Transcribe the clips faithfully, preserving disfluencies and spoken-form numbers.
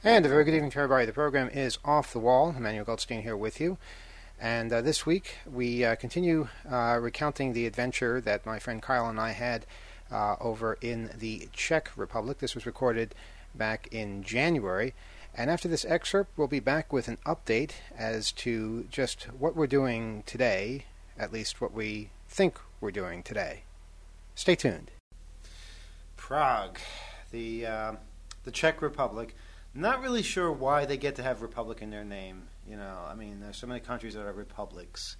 And a very good evening to everybody. The program is Off the Wall. Emmanuel Goldstein here with you. And uh, this week we uh, continue uh, recounting the adventure that my friend Kyle and I had uh, over in the Czech Republic. This was recorded back in January. And after this excerpt, we'll be back with an update as to just what we're doing today, at least what we think we're doing today. Stay tuned. Prague, the uh, the Czech Republic. Not really sure why they get to have republic in their name. You know, I mean, there's so many countries that are republics,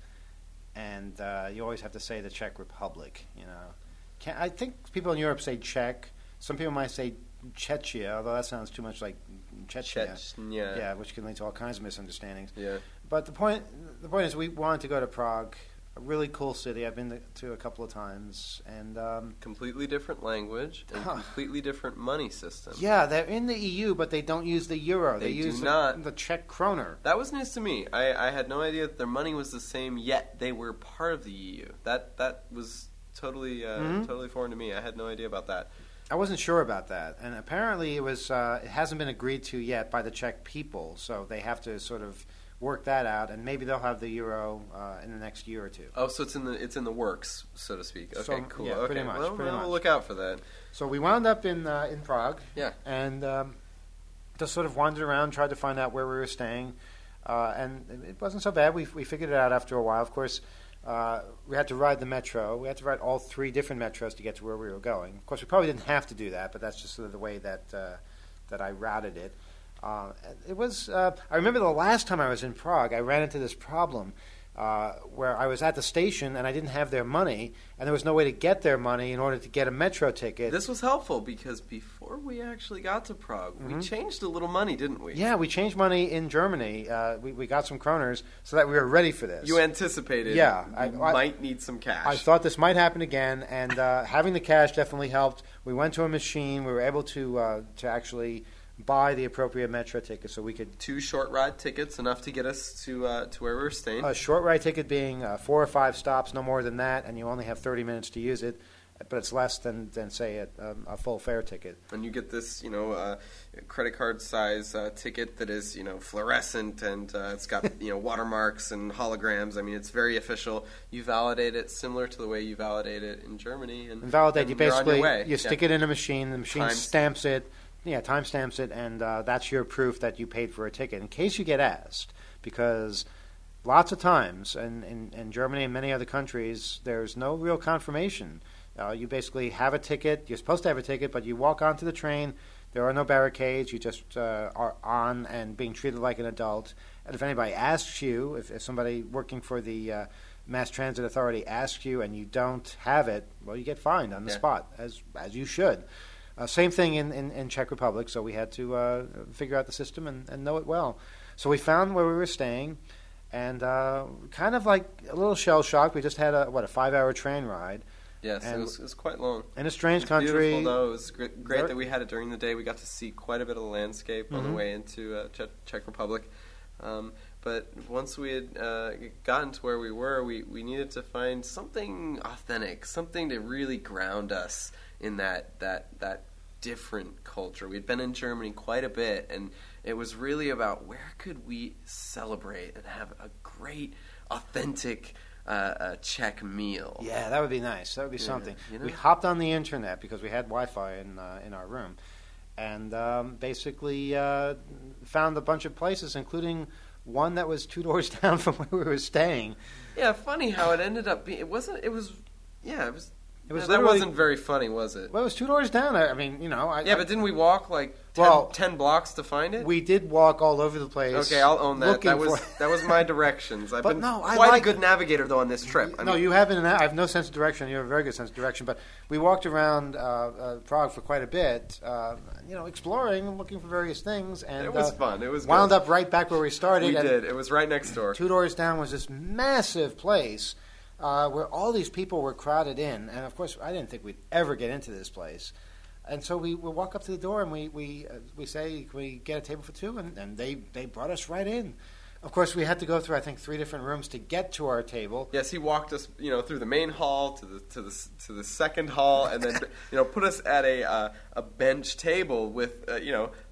and uh, you always have to say the Czech Republic. You know, Can, I think people in Europe say Czech. Some people might say Czechia, although that sounds too much like Chechnya. Chechnya. Yeah, which can lead to all kinds of misunderstandings. Yeah. But the point, the point is, we wanted to go to Prague. A really cool city. I've been to a couple of times, and um, completely different language and completely different money system. Yeah, they're in the E U, but they don't use the euro. They, they do use not. The, the Czech kroner. That was news to me. I, I had no idea that their money was the same. Yet they were part of the E U. That that was totally uh, mm-hmm. totally foreign to me. I had no idea about that. I wasn't sure about that, and apparently it was. Uh, it hasn't been agreed to yet by the Czech people, so they have to sort of work that out, and maybe they'll have the euro uh, in the next year or two. Oh, so it's in the it's in the works, so to speak. Okay, so, cool. Yeah, okay. pretty much. Well, pretty well, much. we'll look out for that. So we wound up in uh, in Prague. Yeah. And um, just sort of wandered around, tried to find out where we were staying, uh, and it wasn't so bad. We we figured it out after a while. Of course, uh, we had to ride the metro. We had to ride all three different metros to get to where we were going. Of course, we probably didn't have to do that, but that's just sort of the way that uh, that I routed it. Uh, it was. Uh, I remember the last time I was in Prague, I ran into this problem uh, where I was at the station and I didn't have their money, and there was no way to get their money in order to get a metro ticket. This was helpful because before we actually got to Prague, mm-hmm. we changed a little money, didn't we? Yeah, we changed money in Germany. Uh, we, we got some kroners so that we were ready for this. You anticipated. Yeah, you I, I might need some cash. I thought this might happen again, and uh, having the cash definitely helped. We went to a machine. We were able to uh, to actually buy the appropriate metro ticket so we could... Two short ride tickets, enough to get us to uh, to where we were staying. A short ride ticket being uh, four or five stops, no more than that, and you only have thirty minutes to use it, but it's less than, than say, a, um, a full fare ticket. And you get this, you know, uh, credit card size uh, ticket that is, you know, fluorescent, and uh, it's got, you know, watermarks and holograms. I mean, it's very official. You validate it similar to the way you validate it in Germany. And, and validate, and you basically, you yeah. stick it in a machine, the machine Times. stamps it, Yeah, time stamps it, and uh, that's your proof that you paid for a ticket. In case you get asked, because lots of times in, in, in Germany and many other countries, there's no real confirmation. Uh, you basically have a ticket. You're supposed to have a ticket, but you walk onto the train. There are no barricades. You just uh, are on and being treated like an adult. And if anybody asks you, if, if somebody working for the uh, Mass Transit Authority asks you and you don't have it, well, you get fined on the yeah. spot, as as you should. Uh, same thing in, in, in Czech Republic, so we had to uh, figure out the system and, and know it well. So we found where we were staying, and uh, kind of like a little shell-shocked. We just had a, what, a five-hour train ride. Yes, it was, it was quite long. In a strange it was country. Beautiful, though. It was great, great that we had it during the day. We got to see quite a bit of the landscape mm-hmm. on the way into uh, Czech, Czech Republic. Um, but once we had uh, gotten to where we were, we, we needed to find something authentic, something to really ground us in that that that different culture. We'd been in Germany quite a bit, and it was really about where could we celebrate and have a great, authentic uh, uh, Czech meal. Yeah, that would be nice. That would be yeah, something. You know? We hopped on the internet because we had Wi-Fi in uh, in our room, and um, basically uh, found a bunch of places, including one that was two doors down from where we were staying. Yeah, funny how it ended up being. It wasn't. It was. Yeah, it was. It was no, that wasn't very funny, was it? Well, it was two doors down. I, I mean, you know. I, yeah, I, but didn't we walk like ten, well, ten blocks to find it? We did walk all over the place. Okay, I'll own that. That was for... that was my directions. I've but been no, I quite like... a good navigator though on this trip. I no, mean... you haven't. I have no sense of direction. You have a very good sense of direction. But we walked around uh, uh, Prague for quite a bit, uh, you know, exploring and looking for various things. And it was uh, fun. It was wound good. up right back where we started. We and did. It was right next door. Two doors down was this massive place. Uh, where all these people were crowded in, and of course, I didn't think we'd ever get into this place. And so we, we walk up to the door and we we uh, we say, "Can we get a table for two?" And, and they, they brought us right in. Of course, we had to go through I think three different rooms to get to our table. Yes, he walked us, you know, through the main hall to the to the to the second hall, and then you know put us at a uh, a bench table with uh, you know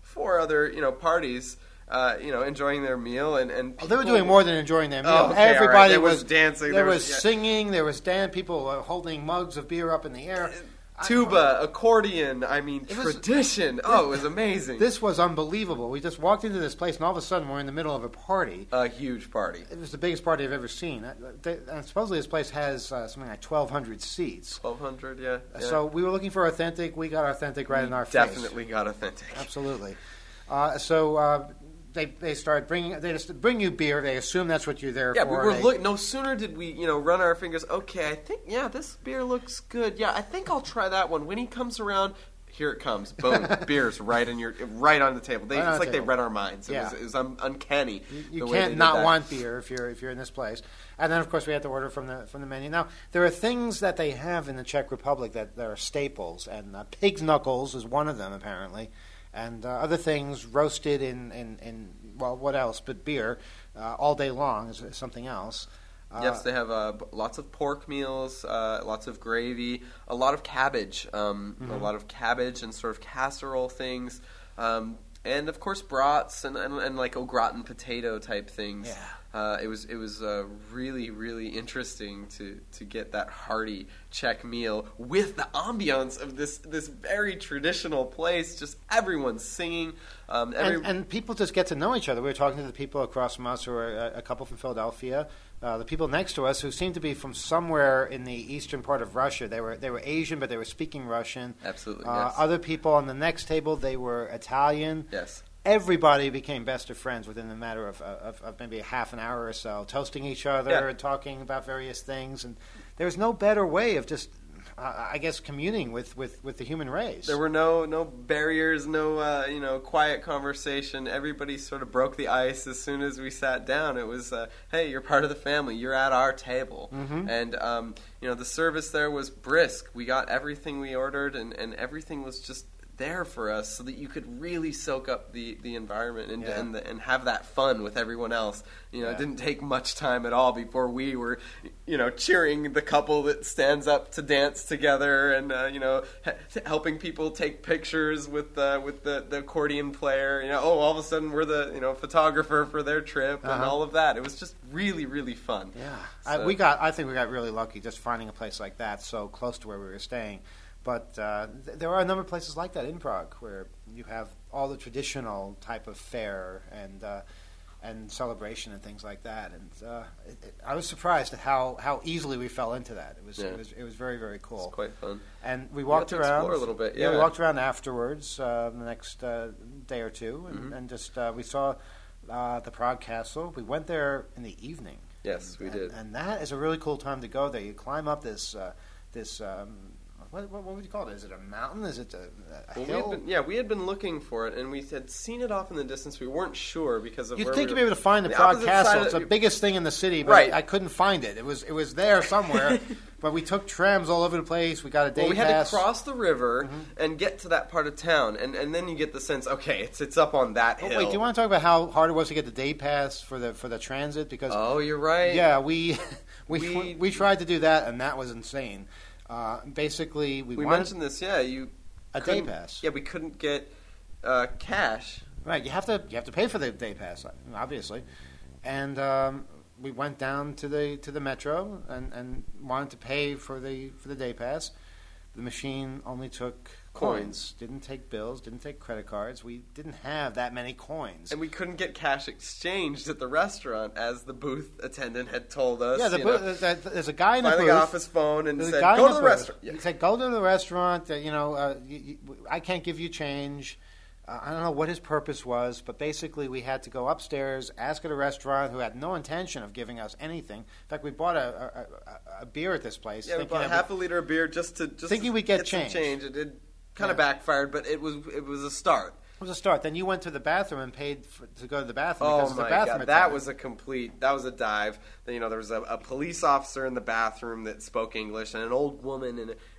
four other you know parties. Uh, you know, enjoying their meal, and, and oh, they were doing more than enjoying their meal. Oh, okay, Everybody right. there was, was dancing. There, there was, was yeah. singing. There was dance. People were holding mugs of beer up in the air. Tuba, accordion. I mean, it was, tradition. Oh, it was amazing. This was unbelievable. We just walked into this place, and all of a sudden, we're in the middle of a party. A huge party. It was the biggest party I've ever seen. And supposedly, this place has uh, something like twelve hundred seats. twelve hundred, yeah, yeah. So we were looking for authentic. We got authentic right we in our face. Definitely got authentic. Absolutely. Uh, so. Uh, They they started bringing they just bring you beer. They assume that's what you're there yeah, for. Yeah, we were they, look. No sooner did we you know run our fingers. Okay, I think yeah, this beer looks good. Yeah, I think I'll try that one. When he comes around, here it comes. Boom, beer's right in your right on the table. They, right it's the like table. they read our minds. It yeah. was it was un- uncanny. You, you can't not want beer if you're if you're in this place. And then of course we had to order from the from the menu. Now there are things that they have in the Czech Republic that, that are staples, and uh, pig's knuckles is one of them apparently. And uh, other things roasted in, in, in, well, what else but beer uh, all day long is, is something else. Uh, yes, they have uh, lots of pork meals, uh, lots of gravy, a lot of cabbage, um, mm-hmm. a lot of cabbage and sort of casserole things, um, and of course brats and, and, and like au gratin potato type things. Yeah. Uh, it was it was uh, really really interesting to, to get that hearty Czech meal with the ambiance of this this very traditional place. Just everyone singing, um, every and, and people just get to know each other. We were talking to the people across from us, who are a, a couple from Philadelphia. Uh, the people next to us, who seemed to be from somewhere in the eastern part of Russia. They were they were Asian, but they were speaking Russian. Absolutely. Uh, yes. Other people on the next table, they were Italian. Yes. Everybody became best of friends within a matter of, of, of maybe a half an hour or so, toasting each other yeah. and talking about various things. And there's no better way of just, uh, I guess, communing with, with, with the human race. There were no no barriers, no uh, you know quiet conversation. Everybody sort of broke the ice as soon as we sat down. It was, uh, hey, you're part of the family. You're at our table. Mm-hmm. And um, you know the service there was brisk. We got everything we ordered, and, and everything was just there for us, so that you could really soak up the, the environment and yeah. and, the, and have that fun with everyone else. You know, yeah. it didn't take much time at all before we were, you know, cheering the couple that stands up to dance together, and uh, you know, h- helping people take pictures with uh, with the, the accordion player. You know, oh, all of a sudden we're the you know photographer for their trip, uh-huh. and all of that. It was just really really fun. Yeah, so. I, we got. I think we got really lucky just finding a place like that so close to where we were staying. But uh, th- there are a number of places like that in Prague where you have all the traditional type of fare and uh, and celebration and things like that. And uh, it, it, I was surprised at how, how easily we fell into that. It was yeah. it was it was very very cool. It's quite fun. And we walked we got to around explore a little bit. Yeah. yeah, we walked around afterwards uh, the next uh, day or two, and, mm-hmm. and just uh, we saw uh, the Prague Castle. We went there in the evening. Yes, we and, did. And that is a really cool time to go there. You climb up this uh, this. Um, What, what, what would you call it? Is it a mountain? Is it a, a well, hill? We had been, yeah, we had been looking for it, and we had seen it off in the distance. We weren't sure because of You'd where think we you'd be able to find the, the Prague opposite Castle. side It's of- the biggest thing in the city, but Right. I couldn't find it. It was it was there somewhere, but we took trams all over the place. We got a day Well, we pass. had to cross the river Mm-hmm. and get to that part of town, and, and then you get the sense, okay, it's it's up on that Oh, hill. wait, do you want to talk about how hard it was to get the day pass for the for the transit? Because Oh, you're right. yeah, we we, We- we tried to do that, and that was insane. Uh, basically, we, we wanted mentioned this. Yeah, you a day couldn't- pass. Yeah, we couldn't get uh, cash. Right, you have to you have to pay for the day pass, obviously, and um, we went down to the to the metro and, and wanted to pay for the for the day pass. The machine only took coins, Coins. didn't take bills, didn't take credit cards. We didn't have that many coins. And we couldn't get cash exchanged at the restaurant, as the booth attendant had told us. yeah, the you booth, know. there's, there's a guy in the Finally booth. got off his phone and There's a said, guy "Go in to the booth. restaurant." Yeah. He said, "Go to the restaurant. Uh, you know, uh, you, you, I can't give you change." Uh, I don't know what his purpose was, but basically we had to go upstairs, ask at a restaurant who had no intention of giving us anything. In fact, we bought a, a, a, a beer at this place. Yeah, we thinking bought that half a liter of beer just to just Thinking to we'd get some change. change. It did kind of Yeah. backfired, but it was it was a start. It was a start. Then you went to the bathroom and paid for, to go to the bathroom. Oh because my the bathroom god, that attendant. was a complete. That was a dive. Then, you know, there was a, a police officer in the bathroom that spoke English, and an old woman in a,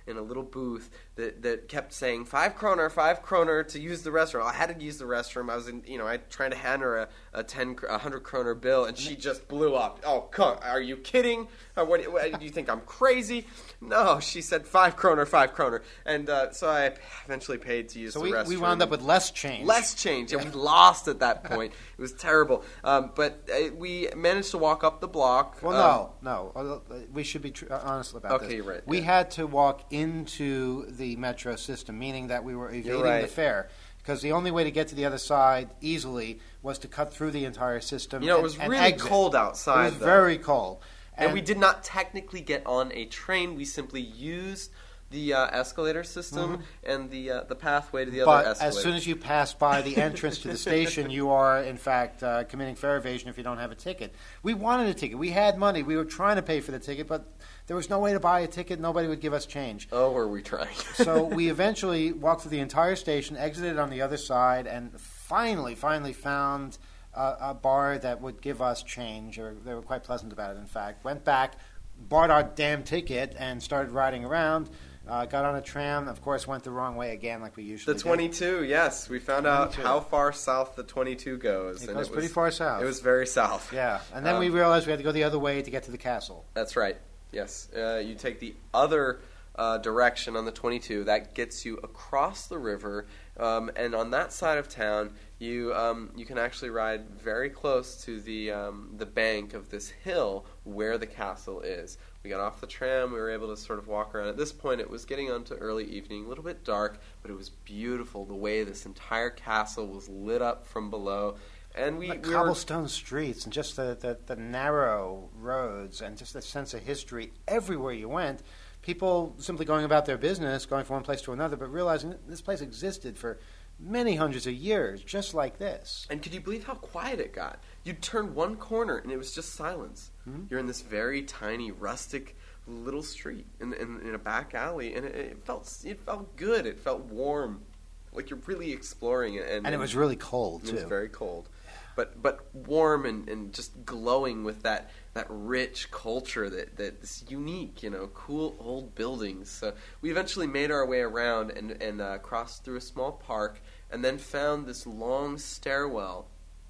in a little booth that, that kept saying five kroner, five kroner to use the restroom. I had to use the restroom. I was in, you know, I trying to hand her a, a ten, a hundred kroner bill, and she just blew up. Oh, come, are you kidding? Uh, what, what, do you think I'm crazy? No, she said five kroner, five kroner, and uh, so I eventually paid to use so the we, restroom. we wound up with less change. Less change, and we lost at that point. It was terrible, um, but uh, we managed to walk up the block. Well, no, um, no, we should be tr- honest about okay, this. You're right. We yeah. had to walk into the metro system, meaning that we were evading right. the fare. Because the only way to get to the other side easily was to cut through the entire system. You know, and, it was and really exit. cold outside. It was though. very cold. And, and we did not technically get on a train. We simply used the uh, escalator system mm-hmm. and the uh, the pathway to the but other escalator. as soon as you pass by the entrance to the station, you are, in fact, uh, committing fare evasion if you don't have a ticket. We wanted a ticket. We had money. We were trying to pay for the ticket, but there was no way to buy a ticket. Nobody would give us change. Oh, were we trying? So we eventually walked through the entire station, exited on the other side, and finally, finally found uh, a bar that would give us change. Or they were quite pleasant about it, in fact. Went back, bought our damn ticket, and started riding around. Uh, got on a tram, of course, went the wrong way again, like we usually do. The twenty-two, do. Yes. We found out how far south the twenty-two goes. It and goes it pretty was, far south. It was very south. Yeah, and then um, we realized we had to go the other way to get to the castle. That's right, yes. Uh, you take the other uh, direction on the twenty-two. That gets you across the river, um, and on that side of town, you um, you can actually ride very close to the um, the bank of this hill where the castle is. We got off the tram. We were able to sort of walk around. At this point, it was getting on to early evening, a little bit dark, but it was beautiful the way this entire castle was lit up from below. And we, the we cobblestone were, streets and just the, the, the narrow roads and just the sense of history everywhere you went. People simply going about their business, going from one place to another, but realizing that this place existed for many hundreds of years, just like this. And could you believe how quiet it got? You'd turn one corner, and it was just silence. Mm-hmm. You're in this very tiny, rustic little street in, in, in a back alley, and it, it felt it felt good. It felt warm, like you're really exploring it. And, and it was really cold, too. It was very cold. But but warm and, and just glowing with that, that rich culture that that's unique, you know, cool old buildings. So we eventually made our way around and, and uh, crossed through a small park and then found this long stairwell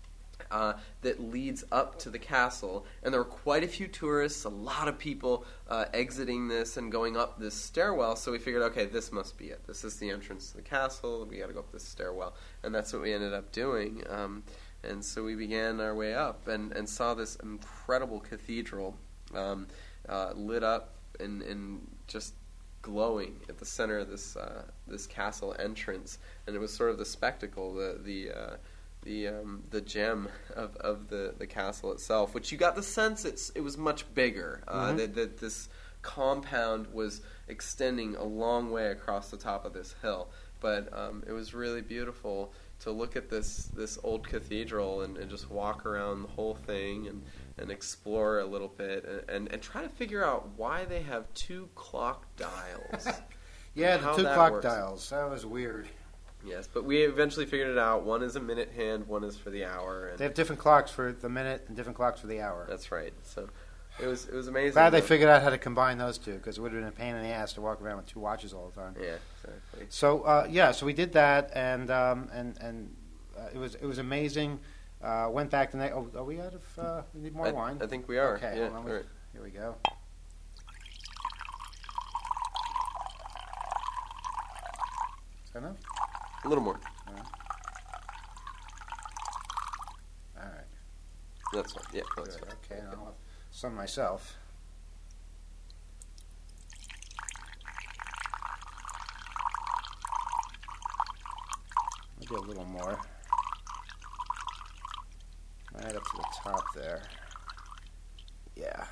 uh, that leads up to the castle. And there were quite a few tourists, a lot of people uh, exiting this and going up this stairwell. So we figured, okay, this must be it. This is the entrance to the castle. We got to go up this stairwell. And that's what we ended up doing. Um, And so we began our way up and, and saw this incredible cathedral um, uh, lit up and, and just glowing at the center of this uh, this castle entrance. And it was sort of the spectacle, the the uh, the um, the gem of, of the, the castle itself, which you got the sense it's it was much bigger. Uh, mm-hmm. that, that this compound was extending a long way across the top of this hill. But um, it was really beautiful to look at this this old cathedral and, and just walk around the whole thing and, and explore a little bit and, and, and try to figure out why they have two clock dials. Yeah, the two clock works. dials. That was weird. Yes, but we eventually figured it out. One is a minute hand, one is for the hour. And they have different clocks for the minute and different clocks for the hour. That's right. So it was it was amazing. Glad they figured out how to combine those two, because it would have been a pain in the ass to walk around with two watches all the time. Yeah, exactly. So uh, yeah, so we did that, and um, and and uh, it was it was amazing. Uh, went back the next. Oh, are we out of? Uh, we need more I, wine. I think we are. Okay, yeah, hold on. We, right. Here we go. Is that enough? A little more. All right. All right. That's fine. Yeah, that's Good. fine. Okay, and I'll have some myself. Maybe a little more. Right up to the top there. Yeah.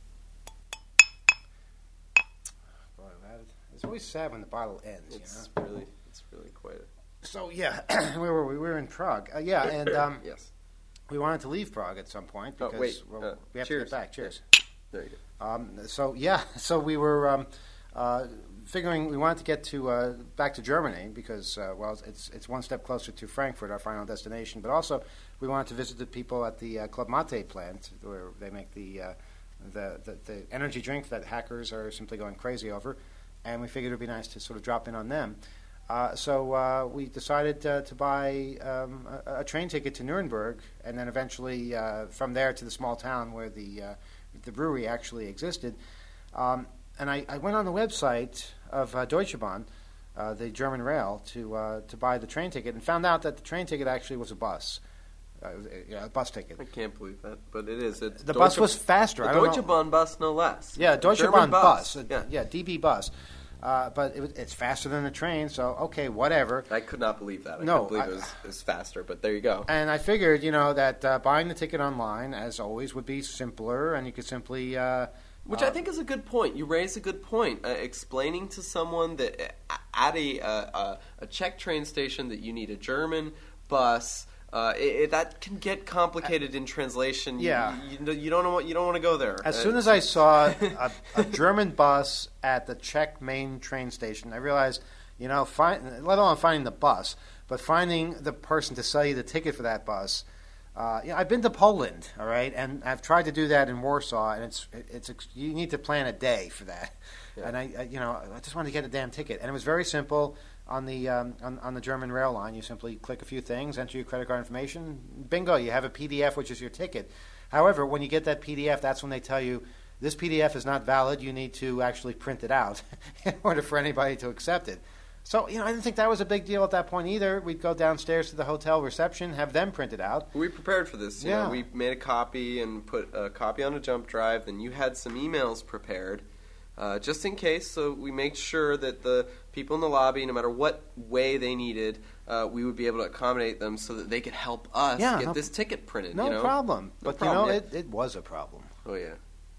Boy, that, it's always sad when the bottle ends. It's you know? really, it's really quite. A... So yeah, where were we? We were in Prague. Uh, yeah, and um, yes, we wanted to leave Prague at some point because oh, wait. well, uh, we have cheers. to get back. Cheers. There you go. Um, so yeah, so we were um, uh, figuring we wanted to get to uh, back to Germany because uh, well, it's it's one step closer to Frankfurt, our final destination. But also, we wanted to visit the people at the uh, Club Mate plant where they make the, uh, the the the energy drink that hackers are simply going crazy over. and we figured it would be nice to sort of drop in on them. Uh, so uh, we decided uh, to buy um, a, a train ticket to Nuremberg, and then eventually uh, from there to the small town where the uh, the brewery actually existed. Um, and I, I went on the website of uh, Deutsche Bahn, uh, the German rail, to uh, to buy the train ticket, and found out that the train ticket actually was a bus, uh, a bus ticket. I can't believe that, but it is. It's the Deutsche, bus was faster. The I don't Deutsche know. Bahn bus, no less. Yeah, Deutsche German Bahn bus. bus. Yeah. yeah, yeah, D B bus. Uh, but it was, it's faster than the train, so okay, whatever. I could not believe that. I No, couldn't believe I- it was, it was faster, but there you go. And I figured, you know, that uh, buying the ticket online, as always, would be simpler, and you could simply. Uh, Which uh, I think is a good point. You raise a good point. Uh, explaining to someone that uh, at a, uh, uh, a Czech train station that you need a German bus. Uh, it, it, that can get complicated in translation. You, Yeah. you, you don't know what you don't want to go there. As Uh, soon as I saw a, a German bus at the Czech main train station, I realized, you know, find, let alone finding the bus, but finding the person to sell you the ticket for that bus. Uh, you know, I've been to Poland, all right, and I've tried to do that in Warsaw, and it's it's you need to plan a day for that. Yeah. And I, I, you know, I just wanted to get a damn ticket, and it was very simple. On the um, on, on the German rail line, you simply click a few things, enter your credit card information, bingo, you have a P D F, which is your ticket. However, when you get that P D F, that's when they tell you this P D F is not valid. You need to actually print it out in order for anybody to accept it. So, you know, I didn't think that was a big deal at that point either. We'd go downstairs to the hotel reception, have them print it out. We prepared for this. You Yeah. know, we made a copy and put a copy on a jump drive. Then you had some emails prepared, uh, just in case. So we made sure that the people in the lobby, no matter what way they needed, uh, we would be able to accommodate them so that they could help us Yeah, get no- this ticket printed. No you know? problem. No but, problem, you know, yeah. it, it was a problem. Oh yeah.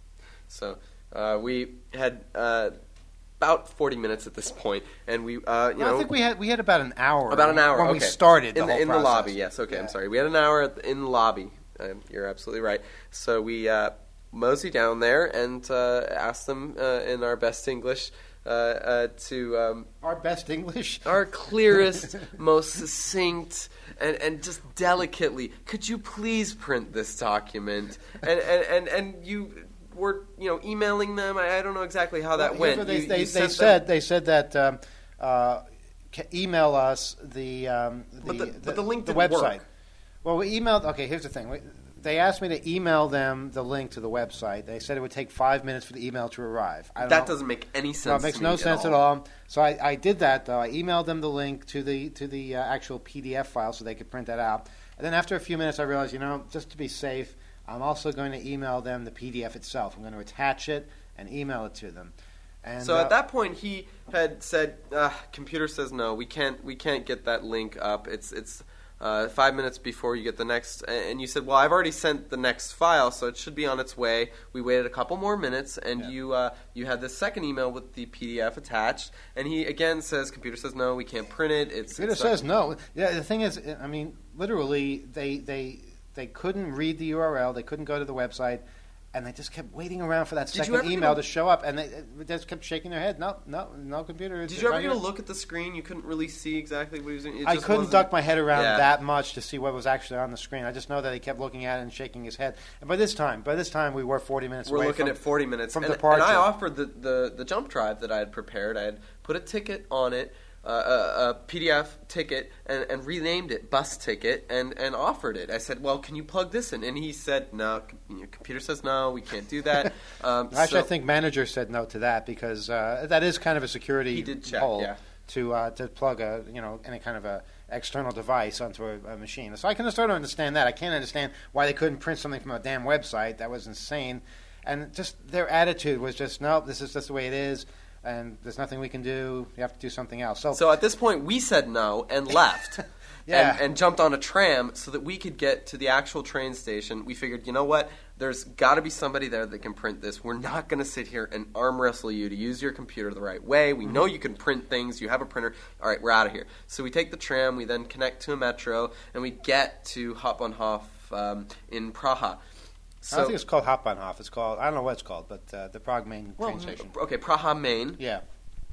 So uh, we had uh, about forty minutes at this point, and we, uh, you Well, know, I think we had we had about an hour. about an hour when okay. we started the in the, whole in the process. lobby. Yes, okay. Yeah. I'm sorry. We had an hour at the, in the lobby. Um, you're absolutely right. So we uh, mosey down there and uh, asked them uh, in our best English uh, uh, to um, Our best English. our clearest, most succinct, and, and just delicately, could you please print this document? And and, and, and you were you know emailing them. I, I don't know exactly how that Well, here's went. what They, You- they, you they sent them- said they said that um, uh, ca- email us the um, the, But the- but the link the didn't website. work. Well, we emailed. Okay, here's the thing. We, they asked me to email them the link to the website. They said it would take five minutes for the email to arrive. I don't that know. doesn't make any sense. No, it makes to no me sense at at all. all. So I, I did that though. I emailed them the link to the to the uh, actual P D F file so they could print that out. And then after a few minutes, I realized, you know, just to be safe, I'm also going to email them the P D F itself. I'm going to attach it and email it to them. And So uh, at that point, he had said, uh, "Computer says no. We can't. We can't get that link up. It's it's uh, five minutes before you get the next." And you said, "Well, I've already sent the next file, so it should be on its way." We waited a couple more minutes, and Yeah. you uh, you had this second email with the P D F attached. And he again says, "Computer says no. We can't print it. It's Computer it's not- says no. Yeah, the thing is, I mean, literally, they they they couldn't read the U R L. They couldn't go to the website, and they just kept waiting around for that Did you second ever get email a- to show up, and they, they just kept shaking their head. No, no, no computer. Did It's you ever right get a here. look at the screen? You couldn't really see exactly what he was doing. It I just couldn't wasn't- duck my head around Yeah. that much to see what was actually on the screen. I just know that he kept looking at it and shaking his head. And by this time, by this time, we were forty minutes We're away looking from, at forty minutes from and, departure. And I offered the, the, the jump drive that I had prepared. I had put a ticket on it, uh, a, a P D F ticket, and, and renamed it Bus Ticket, and, and offered it. I said, "Well, can you plug this in?" And he said, "No, com- your computer says no. We can't do that." Um, Actually, so I think manager said no to that because uh, that is kind of a security He did check, hole yeah. to uh, to plug a you know any kind of a external device onto a, a machine. So I can sort of understand that. I can't understand why they couldn't print something from a damn website. That was insane. And just their attitude was just, no, this is just the way it is, and there's nothing we can do. You have to do something else. So, So at this point, we said no and left. Yeah. and, and jumped on a tram so that we could get to the actual train station. We figured, you know what? There's got to be somebody there that can print this. We're not going to sit here and arm wrestle you to use your computer the right way. We know you can print things. You have a printer. All right, we're out of here. So we take the tram. We then connect to a metro, and we get to Hauptbahnhof um, in Praha. So, I don't think it's called Hauptbahnhof. It's called, I don't know what it's called, but uh, the Prague main well, train station. Okay, Praha Main. Yeah.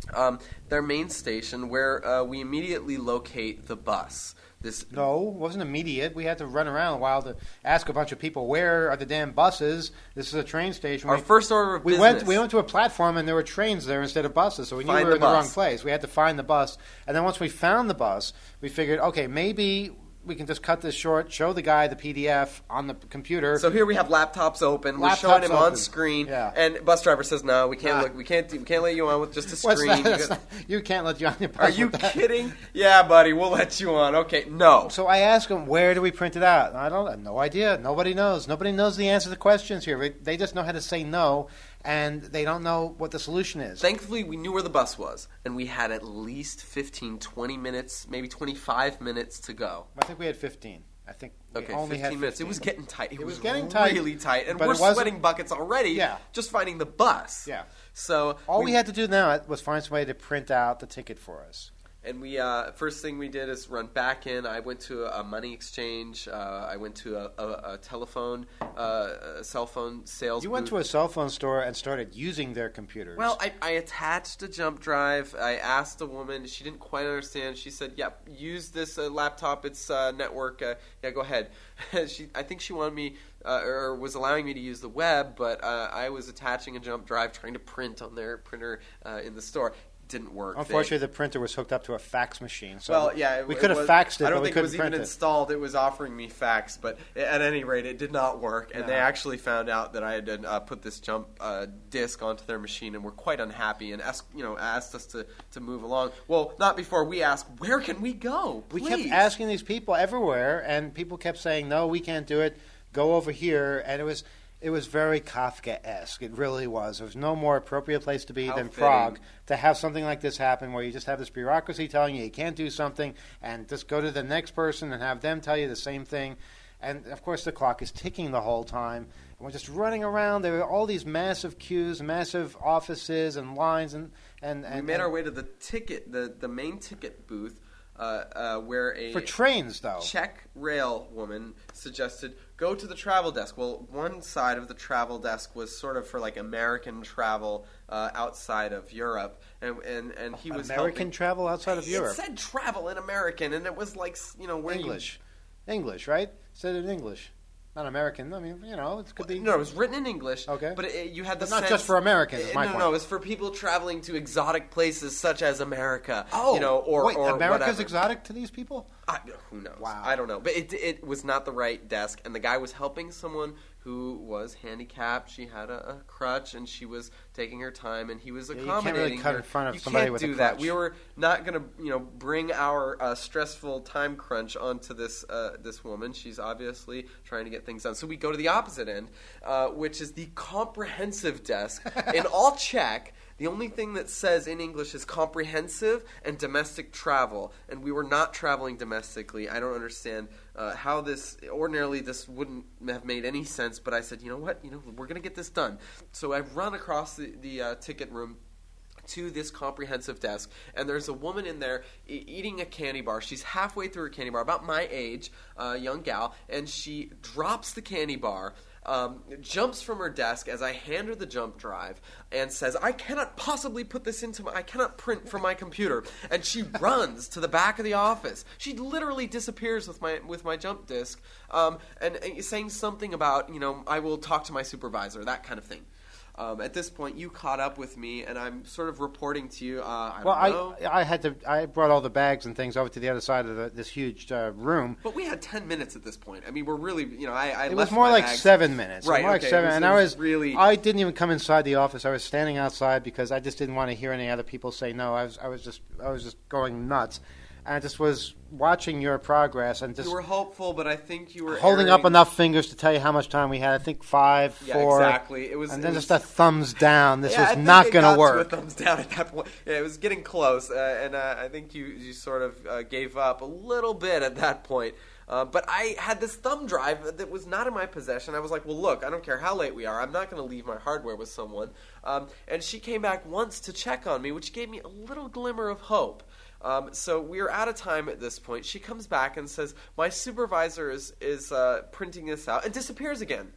um, their main station, where uh, we immediately locate the bus. This No, it wasn't immediate. We had to run around a while to ask a bunch of people, where are the damn buses? This is a train station. Our we, first order of we business. went. We went to a platform, and there were trains there instead of buses, so we knew Find we were the in the bus. wrong place. We had to find the bus, and then once we found the bus, we figured, okay, maybe we can just cut this short, show the guy the P D F on the computer. So here we have laptops open. We're Laptops showing him on open. screen, Yeah. and bus driver says, "No, we can't Nah. look. We can't. Do, we can't let you on with just a What's screen." that? You That's got- not- you can't let you on your bus Are you with that. kidding? Yeah, buddy, we'll let you on. Okay, no. So I asked him, where do we print it out? I don't, I have no idea. Nobody knows. Nobody knows the answer to the questions here. They just know how to say no, and they don't know what the solution is. Thankfully, we knew where the bus was, and we had at least fifteen, twenty minutes, maybe twenty-five minutes to go. I think we had fifteen. I think we Okay, only fifteen had minutes. It fifteen. was getting tight. It, It was, was getting tight, really tight, and but we're it wasn't- sweating buckets already. Yeah. Just finding the bus. Yeah. So All we had to do now was find somebody to print out the ticket for us. And we uh, first thing we did is run back in. I went to a money exchange. Uh, I went to a, a, a telephone, uh, a cell phone sales. You went booth. to a cell phone store and started using their computers. Well, I, I attached a jump drive. I asked a woman. She didn't quite understand. She said, "Yep, use this uh, laptop. It's uh, network. Uh, yeah, go ahead." she, I think she wanted me uh, or was allowing me to use the web, but uh, I was attaching a jump drive, trying to print on their printer uh, in the store. Didn't work. Unfortunately, They, the printer was hooked up to a fax machine. So well, yeah, it, we it could have was, faxed it, I don't but we think it couldn't was even print it. installed. It was offering me fax, but at any rate, it did not work. And No. they actually found out that I had uh, put this jump uh, disk onto their machine, and were quite unhappy and asked, you know, asked us to, to move along. Well, not before we asked, where can we go? We Please. kept asking these people everywhere, and people kept saying, "No, we can't do it. Go over here." And it was it was very Kafka-esque. It really was. There was no more appropriate place to be How than fitting. Prague to have something like this happen, where you just have this bureaucracy telling you you can't do something, and just go to the next person and have them tell you the same thing. And of course, the clock is ticking the whole time. And we're just running around. There were all these massive queues, massive offices, and lines, and and, and We made and our way to the ticket, the, the main ticket booth, uh, uh, where a for trains, though. Czech rail woman suggested go to the travel desk. Well, one side of the travel desk was sort of for like American travel uh, outside of Europe, and and, and he was American helping. travel outside of Europe. It said travel in American, and it was like, you know, where English. English, right? Said it in English. Not American. I mean, you know, it could be. You, no, it was written in English. Okay. But it, you had the But not sense, just for Americans, is Uh, my no, point. no, it was for people traveling to exotic places such as America. Oh, you know, or wait, or America's whatever. exotic to these people? I, who knows? Wow. I don't know. But it it was not the right desk, and the guy was helping someone who was handicapped. She had a, a crutch, and she was taking her time, and he was Yeah, you accommodating can't really cut her. in front of you somebody can't with a do that. crutch. We were not going to, you know, bring our uh, stressful time crunch onto this uh, this woman. She's obviously trying to get things done. So we go to the opposite end, uh, which is the comprehensive desk in all Czech. The only thing that says in English is comprehensive and domestic travel, and we were not traveling domestically. I don't understand uh, how this, ordinarily this wouldn't have made any sense, but I said, you know what, you know, we're going to get this done. So I run across the, the uh, ticket room to this comprehensive desk, and there's a woman in there e- eating a candy bar. She's halfway through her candy bar, about my age, a uh, young gal, and she drops the candy bar, Um, jumps from her desk as I hand her the jump drive and says, I cannot possibly put this into my, I cannot print from my computer. And she runs to the back of the office. She literally disappears with my with my jump disk, um, and, and saying something about, you know, I will talk to my supervisor, that kind of thing. Um, at this point, you caught up with me, and I'm sort of reporting to you. Uh, I Well, don't know. I I had to. I brought all the bags and things over to the other side of the, this huge uh, room. But we had ten minutes at this point. I mean, we're really, you know, I, I It left was more my like bags. seven minutes. Right, More like okay, seven, it was- and it I was was really- I didn't even come inside the office. I was standing outside because I just didn't want to hear any other people say no. I was I was just I was just going nuts, and I just was watching your progress and just You were hopeful, but I think you were holding erring. up enough fingers to tell you how much time we had. I think five, Yeah, four, exactly. It was, and it then was, just a thumbs down. This yeah, I was think not it going got to work. To a thumbs down at that point. Yeah, it was getting close, uh, and uh, I think you you sort of uh, gave up a little bit at that point. Uh, but I had this thumb drive that was not in my possession. I was like, well, look, I don't care how late we are. I'm not going to leave my hardware with someone. Um, and she came back once to check on me, which gave me a little glimmer of hope. Um, so we are out of time at this point. She comes back and says, my supervisor is, is uh, printing this out, and disappears again.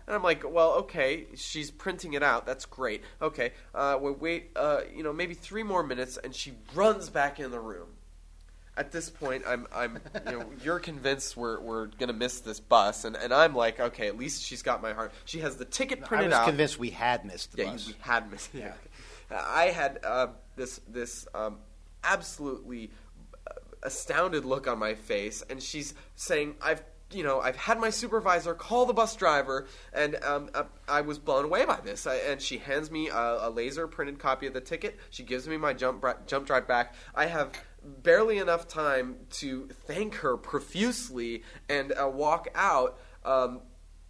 And I'm like, well, okay, she's printing it out. That's great. Okay, uh, we wait, uh, you know, maybe three more minutes, and she runs back in the room. At this point, I'm, I'm, you know, you're convinced we're we're gonna miss this bus, and, and I'm like, okay, at least she's got my heart. She has the ticket printed out. I was out. convinced we had missed the yeah, bus. Yeah, we had missed. Yeah. yeah. I had uh, this this um, absolutely astounded look on my face, and she's saying, I've you know, I've had my supervisor call the bus driver, and um, uh, I was blown away by this. I, and she hands me a, a laser printed copy of the ticket. She gives me my jump jump drive back. I have barely enough time to thank her profusely and uh, walk out. Um,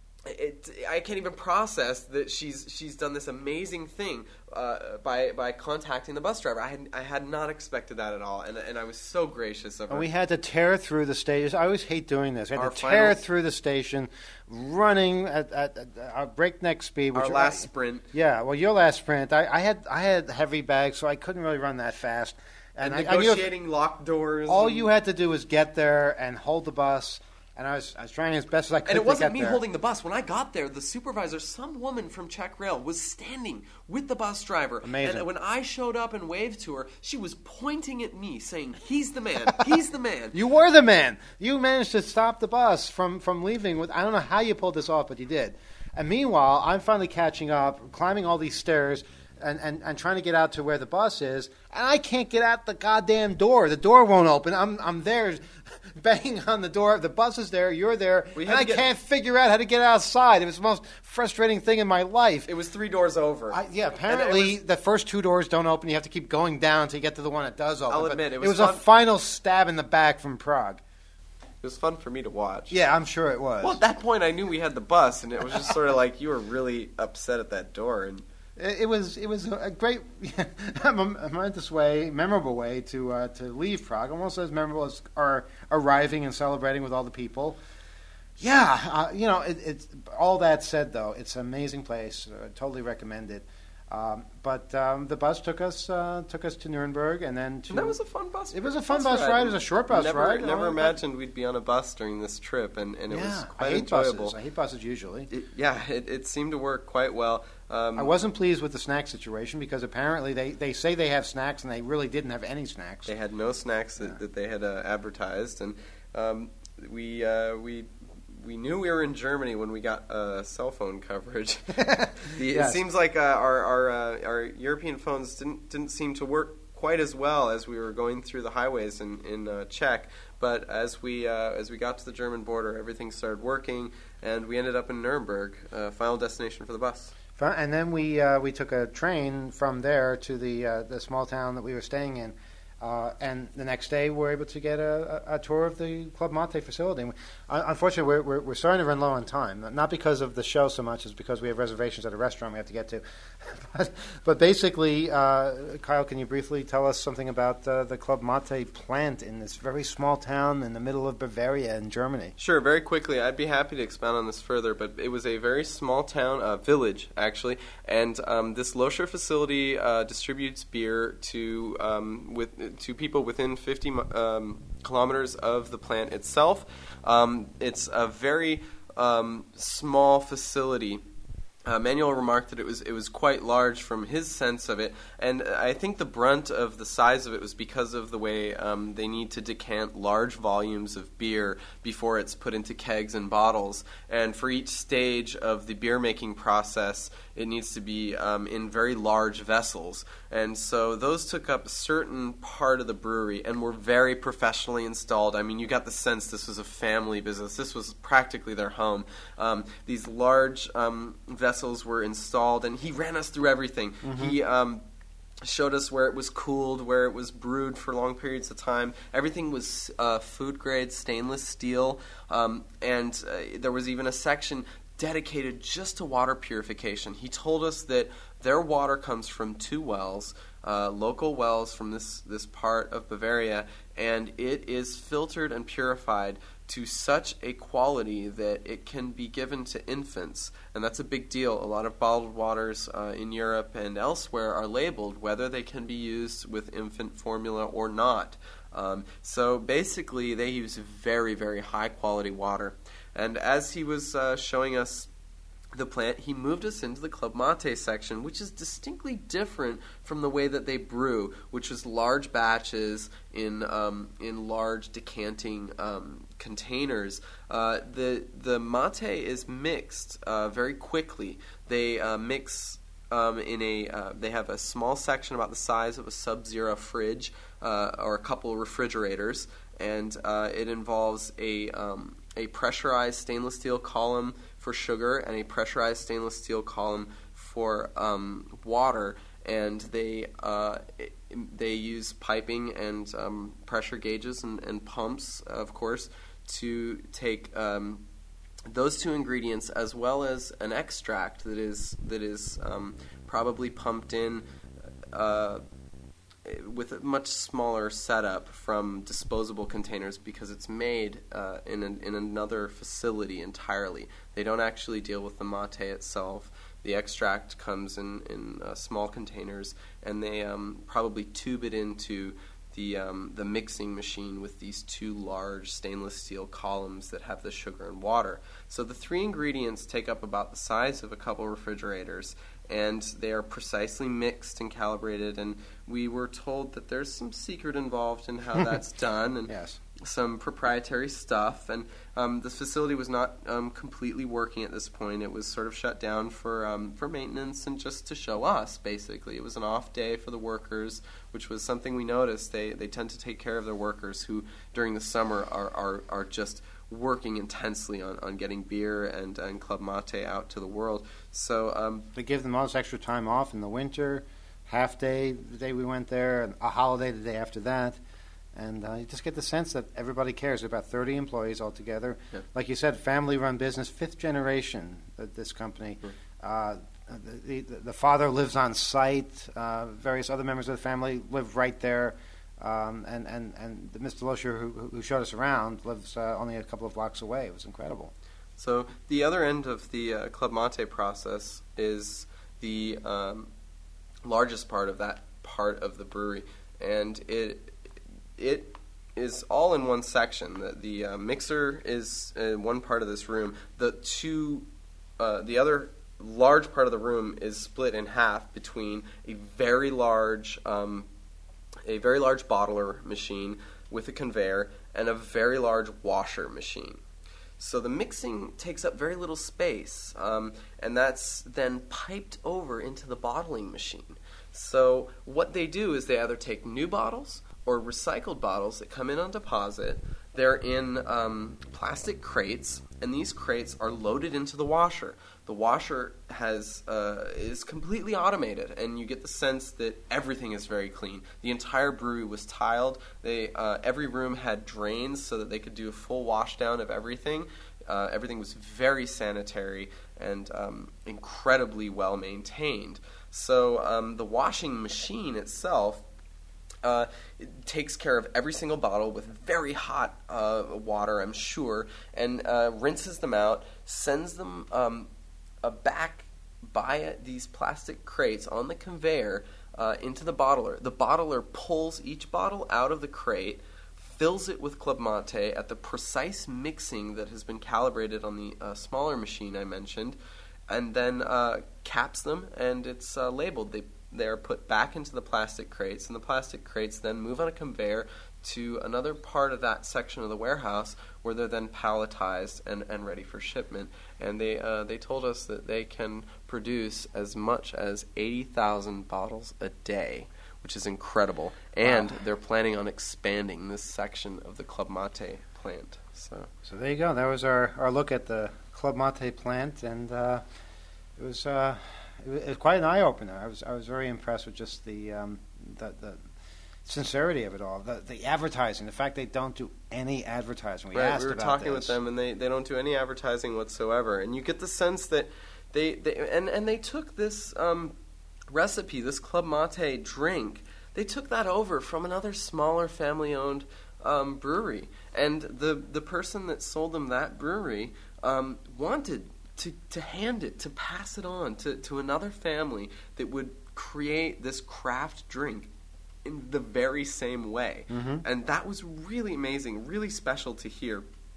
It, I can't even process that she's she's done this amazing thing uh, by by contacting the bus driver. I had I had not expected that at all, and and I was so gracious of her. And we had to tear through the station. I always hate doing this. I had Our to tear final, through the station, running at, at, at a breakneck speed. Which our last I, sprint. Yeah, well, your last sprint. I, I had I had heavy bags, so I couldn't really run that fast. And, and negotiating I, I locked doors. All and, you had to do was get there and hold the bus. And I was I was trying as best as I could. And it to wasn't get me there. holding the bus. When I got there, the supervisor, some woman from Czech Rail, was standing with the bus driver. Amazing. And when I showed up and waved to her, she was pointing at me, saying, "He's the man. He's the man." You were the man. You managed to stop the bus from, from leaving. With I don't know how you pulled this off, but you did. And meanwhile, I'm finally catching up, climbing all these stairs, and, and, and trying to get out to where the bus is, and I can't get out the goddamn door. The door won't open. I'm I'm there banging on the door. The bus is there. You're there. We and had I to get- can't figure out how to get outside. It was the most frustrating thing in my life. It was three doors over. I, yeah, And apparently it was- the first two doors don't open. You have to keep going down to get to the one that does open. I'll But admit, it it was was a fun- final stab in the back from Prague. It was fun for me to watch. Yeah, I'm sure it was. Well, at that point, I knew we had the bus, and it was just sort of like you were really upset at that door. And It it was it was a great, a momentous way, memorable way to uh, to leave Prague. Almost as memorable as our arriving and celebrating with all the people. Yeah, uh, you know, it, it's all that said though, it's an amazing place. Uh, totally recommend it. Um, but um, the bus took us uh, took us to Nuremberg, and then to and that was a fun bus. It was a fun bus ride. It was a short bus never, ride. Never Oh, imagined we'd be on a bus during this trip, and, and it yeah, was I quite hate enjoyable. buses. I hate buses usually. It, yeah, it, it seemed to work quite well. Um, I wasn't pleased with the snack situation because apparently they, they say they have snacks and they really didn't have any snacks. They had no snacks that, Yeah. that they had uh, advertised, and um, we uh, we we knew we were in Germany when we got uh, cell phone coverage. the, Yes. It seems like uh, our our uh, our European phones didn't didn't seem to work quite as well as we were going through the highways in in uh, Czech. But as we uh, as we got to the German border, everything started working, and we ended up in Nuremberg, uh, final destination for the bus. And then we uh, we took a train from there to the uh, the small town that we were staying in, uh, and the next day we were able to get a, a, a tour of the Club Mate facility. And we, unfortunately, we're, we're we're starting to run low on time, not because of the show so much as because we have reservations at a restaurant we have to get to. but, but basically, uh, Kyle, can you briefly tell us something about uh, the Club Mate plant in this very small town in the middle of Bavaria in Germany? Sure, very quickly. I'd be happy to expound on this further, but it was a very small town, uh, village, actually, and um, this Loscher facility uh, distributes beer to um, with to people within fifty um, kilometers of the plant itself. Um, it's a very um, small facility. Uh, Manuel remarked that it was it was quite large from his sense of it, and I think the brunt of the size of it was because of the way um, they need to decant large volumes of beer before it's put into kegs and bottles. And for each stage of the beer making process, it needs to be um, in very large vessels. And so those took up a certain part of the brewery and were very professionally installed. I mean, you got the sense this was a family business. This was practically their home. Um, these large um, vessels were installed, and he ran us through everything. Mm-hmm. He um, showed us where it was cooled, where it was brewed for long periods of time. Everything was uh, food-grade stainless steel, um, and uh, there was even a section dedicated just to water purification. He told us that their water comes from two wells, uh, local wells from this, this part of Bavaria, and it is filtered and purified to such a quality that it can be given to infants. And that's a big deal. A lot of bottled waters uh, in Europe and elsewhere are labeled whether they can be used with infant formula or not. Um, so basically they use very, very high quality water. And as he was uh, showing us the plant, he moved us into the Club Mate section, which is distinctly different from the way that they brew, which is large batches in um, in large decanting um, containers. Uh, the the mate is mixed uh, very quickly. They uh, mix um, in a uh, they have a small section about the size of a Sub-Zero fridge uh, or a couple of refrigerators, and uh, it involves a um, a pressurized stainless steel column for sugar and a pressurized stainless steel column for um, water, and they uh, they use piping and um, pressure gauges and, and pumps, of course, to take um, those two ingredients as well as an extract that is that is um, probably pumped in uh, with a much smaller setup from disposable containers because it's made uh, in an, in another facility entirely. They don't actually deal with the mate itself. The extract comes in, in uh, small containers, and they um, probably tube it into the um, the mixing machine with these two large stainless steel columns that have the sugar and water. So the three ingredients take up about the size of a couple refrigerators, and they are precisely mixed and calibrated, and we were told that there's some secret involved in how that's done, and yes. some proprietary stuff, and um, this facility was not um, completely working at this point. It was sort of shut down for um, for maintenance and just to show us, basically. It was an off day for the workers, which was something we noticed. They they tend to take care of their workers who, during the summer, are, are, are just working intensely on, on getting beer and, and Club Mate out to the world. So um, they give them all this extra time off in the winter, half day the day we went there, and a holiday the day after that. And uh, you just get the sense that everybody cares. About thirty employees altogether. Yeah. Like you said, family-run business, fifth generation at this company. Yeah. Uh, the, the, the father lives on site. Uh, various other members of the family live right there. Um, and, and, and the Mister Losher, who, who showed us around, lives uh, only a couple of blocks away. It was incredible. So the other end of the uh, Club Mate process is the um, largest part of that part of the brewery. And it it is all in one section. The, the uh, mixer is in one part of this room. The two, uh, the other large part of the room is split in half between a very large um, a very large bottler machine with a conveyor and a very large washer machine. So the mixing takes up very little space, um, and that's then piped over into the bottling machine. So what they do is they either take new bottles or recycled bottles that come in on deposit. They're in um, plastic crates, and these crates are loaded into the washer. The washer has uh, is completely automated, and you get the sense that everything is very clean. The entire brewery was tiled. They uh, every room had drains so that they could do a full wash down of everything. Uh, everything was very sanitary and um, incredibly well maintained. So um, the washing machine itself Uh, it takes care of every single bottle with very hot uh, water, I'm sure, and uh, rinses them out, sends them um, uh, back by these plastic crates on the conveyor uh, into the bottler. The bottler pulls each bottle out of the crate, fills it with Club Mate at the precise mixing that has been calibrated on the uh, smaller machine I mentioned, and then uh, caps them, and it's uh, labeled. They They're put back into the plastic crates, and the plastic crates then move on a conveyor to another part of that section of the warehouse where they're then palletized and, and ready for shipment. And they uh, they told us that they can produce as much as eighty thousand bottles a day, which is incredible. And wow. They're planning on expanding this section of the Club Mate plant. So, so there you go. That was our, our look at the Club Mate plant, and uh, it was... Uh, It was quite an eye-opener. I was I was very impressed with just the um, the, the sincerity of it all, the, the advertising, the fact they don't do any advertising. We right, asked we were about talking this. with them, and they, they don't do any advertising whatsoever. And you get the sense that they, they and, and they took this um, recipe, this Club Mate drink, they took that over from another smaller family-owned um, brewery. And the, the person that sold them that brewery um, wanted To, to hand it, to pass it on to, to another family that would create this craft drink in the very same way. Mm-hmm. And that was really amazing, really special to hear.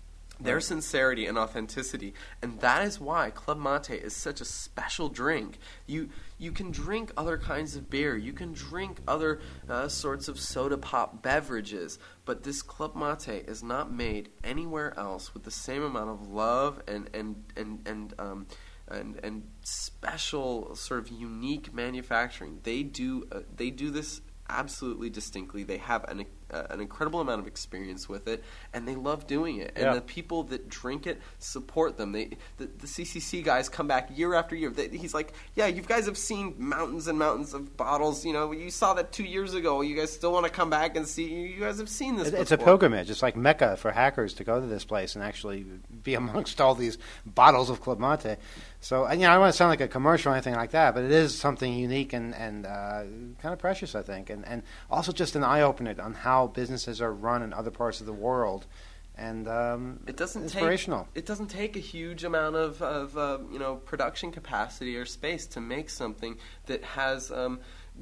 Their sincerity and authenticity, and that is why Club Mate is such a special drink. You you can drink other kinds of beer, you can drink other uh, sorts of soda pop beverages, but this Club Mate is not made anywhere else with the same amount of love and and and and um, and, and special sort of unique manufacturing. They do uh, they do this absolutely distinctly. They have an uh, an incredible amount of experience with it, and they love doing it. And yeah. the people that drink it support them. They the, the C C C guys come back year after year. They, he's like, yeah, you guys have seen mountains and mountains of bottles. You know, you saw that two years ago. You guys still want to come back and see? You guys have seen this. It's before. a pilgrimage. It's like Mecca for hackers to go to this place and actually be amongst all these bottles of Club Mate. So, you know, I don't want to sound like a commercial or anything like that, but it is something unique and, and uh, kind of precious, I think, and, and also just an eye-opener on how businesses are run in other parts of the world, and um, it doesn't inspirational. Take, it doesn't take a huge amount of, of uh, you know, production capacity or space to make something that has um,